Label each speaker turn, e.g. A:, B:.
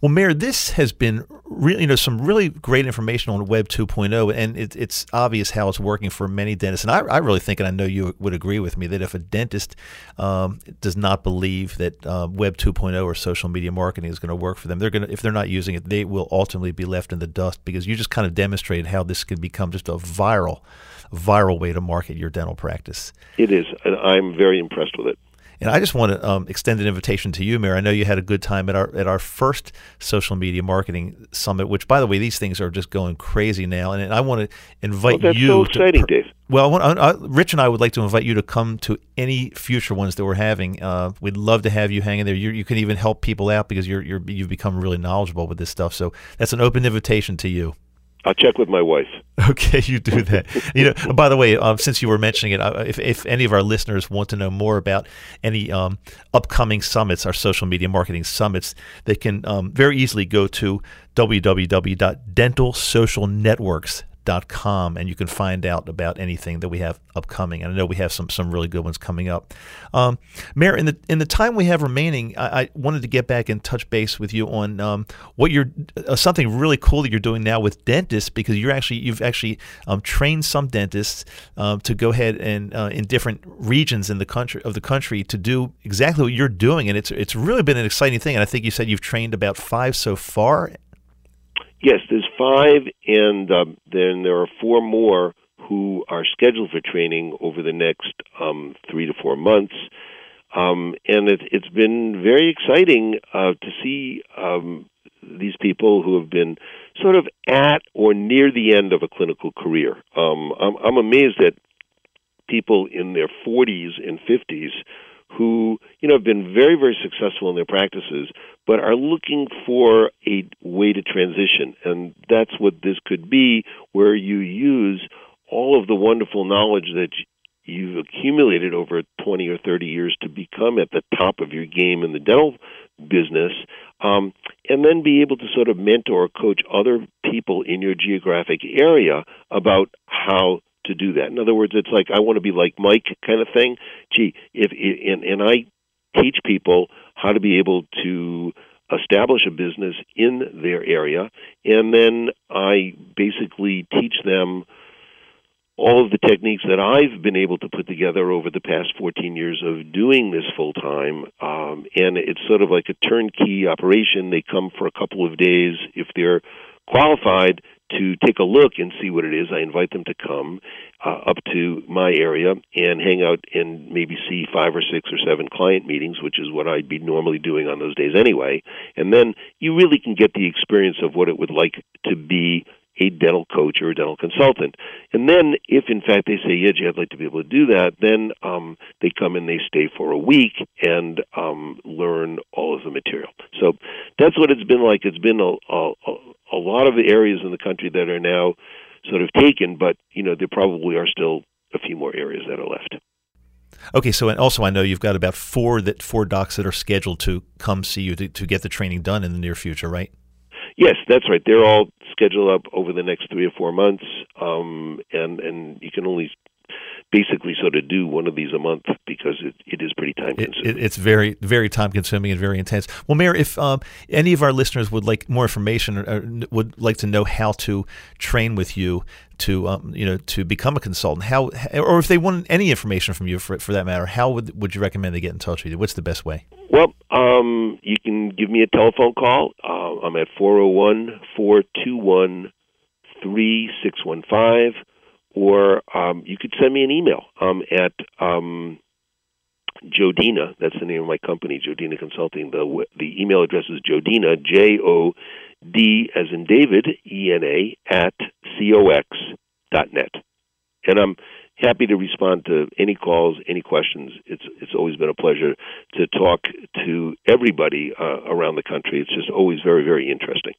A: Well, Mayor, this has been really, some really great information on Web 2.0, and it's obvious how it's working for many dentists. And I really think, and I know you would agree with me, that if a dentist does not believe that Web 2.0 or social media marketing is going to work for them, if they're not using it, they will ultimately be left in the dust, because you just kind of demonstrated how this could become just a viral way to market your dental practice.
B: It is, and I'm very impressed with it.
A: And I just want to extend an invitation to you, Mayor. I know you had a good time at our first social media marketing summit, which, by the way, these things are just going crazy now. And I want to invite you.
B: That's so exciting, Dave.
A: Well, Rich and I would like to invite you to come to any future ones that we're having. We'd love to have you hang in there. You can even help people out, because you've become really knowledgeable with this stuff. So that's an open invitation to you.
B: I'll check with my wife.
A: Okay, you do that. By the way, since you were mentioning it, if any of our listeners want to know more about any upcoming summits, our social media marketing summits, they can very easily go to www.dentalsocialnetworks.com, and you can find out about anything that we have upcoming. And I know we have some really good ones coming up. Mayor, in the time we have remaining, I wanted to get back and touch base with you on what you're something really cool that you're doing now with dentists, because you've actually trained some dentists to go ahead and in different regions in the country to do exactly what you're doing, and it's really been an exciting thing. And I think you said you've trained about 5 so far.
B: Yes, there's 5, and then there are 4 more who are scheduled for training over the next 3 to 4 months. And it's been very exciting to see these people who have been sort of at or near the end of a clinical career. I'm amazed at people in their 40s and 50s who, have been very, very successful in their practices, but are looking for a way to transition. And that's what this could be, where you use all of the wonderful knowledge that you've accumulated over 20 or 30 years to become at the top of your game in the dental business, and then be able to sort of mentor or coach other people in your geographic area about how to do that. In other words, it's like, I want to be like Mike kind of thing. Gee, and I teach people how to be able to establish a business in their area, and then I basically teach them all of the techniques that I've been able to put together over the past 14 years of doing this full time. And it's sort of like a turnkey operation. They come for a couple of days. If they're qualified to take a look and see what it is, I invite them to come up to my area and hang out and maybe see 5 or 6 or 7 client meetings, which is what I'd be normally doing on those days anyway. And then you really can get the experience of what it would like to be a dental coach or a dental consultant. And then if, in fact, they say, yeah, gee, I'd like to be able to do that, then they come and they stay for a week and learn all of the material. So that's what it's been like. It's been a lot of areas in the country that are now sort of taken, but, there probably are still a few more areas that are left.
A: Okay, so and also I know you've got about 4 docs that are scheduled to come see you to get the training done in the near future, right?
B: Yes, that's right. They're all scheduled up over the next 3 or 4 months, and you can only basically sort of do one of these a month because it is pretty time-consuming.
A: It's very, very time-consuming and very intense. Well, Mayor, if any of our listeners would like more information or would like to know how to train with you to become a consultant, or if they want any information from you for that matter, how would you recommend they get in touch with you? What's the best way?
B: Well, you can give me a telephone call. I'm at 401-421-3615. Or you could send me an email at Jodina. That's the name of my company, Jodina Consulting. The email address is Jodina, J-O-D as in David, E-N-A, at COX.net. And I'm happy to respond to any calls, any questions. It's always been a pleasure to talk to everybody around the country. It's just always very, very interesting.